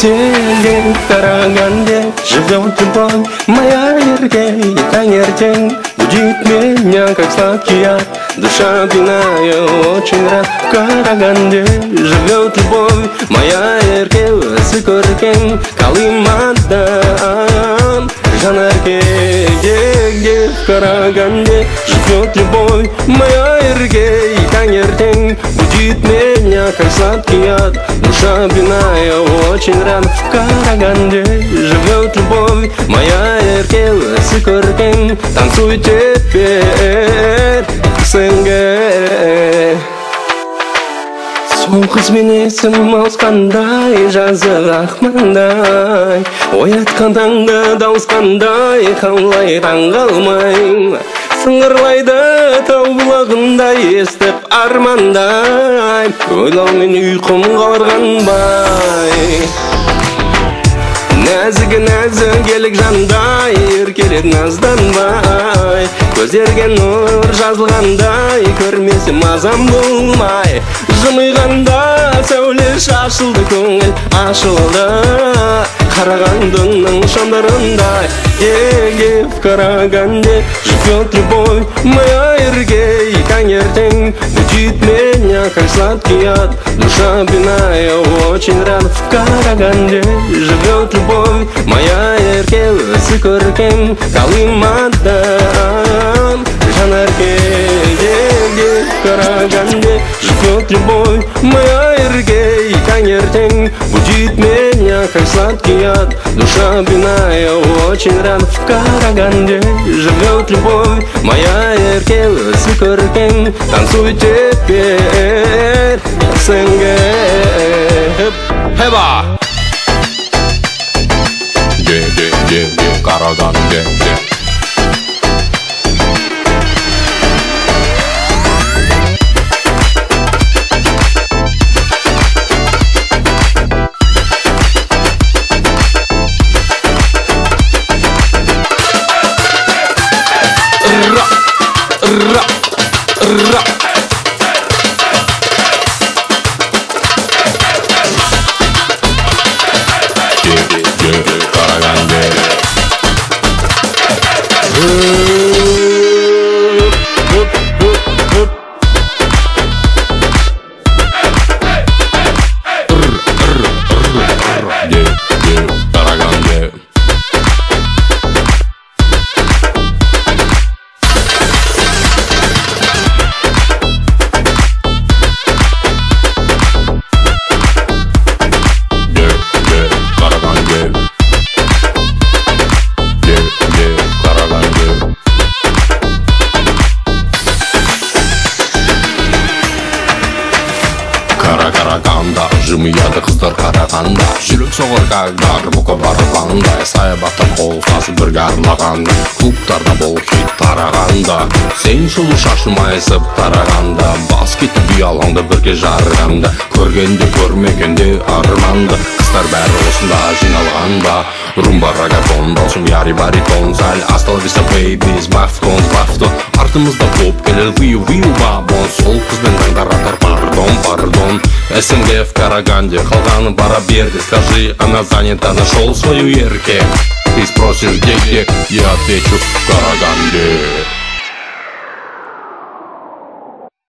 Где в Караганде живет любовь моя яркая, таңертең будит меня, как сладкий яд. Душа пьяная, очень рад. В Караганде живет любовь моя яркая, көркем Калимандан жанарке. Где в Караганде живет любовь моя яркая, таңертең будит меня, как сладкий яд. Душа пьяная, очень рад. В Караганде живет любовь моя яркая, көркем танцуй теперь сенге. Сол қызбен есім ауысқандай, жазы ақмандай, оятқан таңда дауысқандай, қалай таңғалмай. Сыңғырлайды тау бұлағындай, естіп армандай, ойлаумен ұйқым қалырғанбай. Нәзік елік жандай, еркелет назданбай, көздерге нұр жазылғандай, көрмесем мазам болмай. Жымиғанда сәуле шашылды, көңіл ашылды Қарағандының шамдарындай. Где в Караганде живет любовь моя яркая, таңертең будит меня, как сладкий яд. Душа пьяная, очень рад. В Караганде живет любовь моя яркая, көркем Калимандан жанарке. Где в Караганде живет любовь моя яркая, таңертең будит меня, как сладкий яд. Душа пьяная, очень рад. В Караганде живет любовь моя яркая, көркем танцуй теперь сенге. Heba! Караганде. Караганда, жымияды қыздар қарағанда, жүрек соғыр кәлдар бұқы барғанда, саябақта қол қасып бірге арылағанда, клубтарда бол хит тарағанда, сен сұлу шашым айсып тарағанда, бас кетіп ұялаңда бірге жарғанда, көргенде көрмегенде арманды, қыздар бәрі осында жиналғанда. Румба, рагатон, досым яри баритон, сәл асталвиса бейбиз, мафтон, артымызда поп келер виу бабон, сол қызбен таңдар атар пардон. СНГ в Караганде, қалғаны бара берді, скажи, она занята, нашел свою ерке. Ты спросишь, где, я отвечу, в Караганде.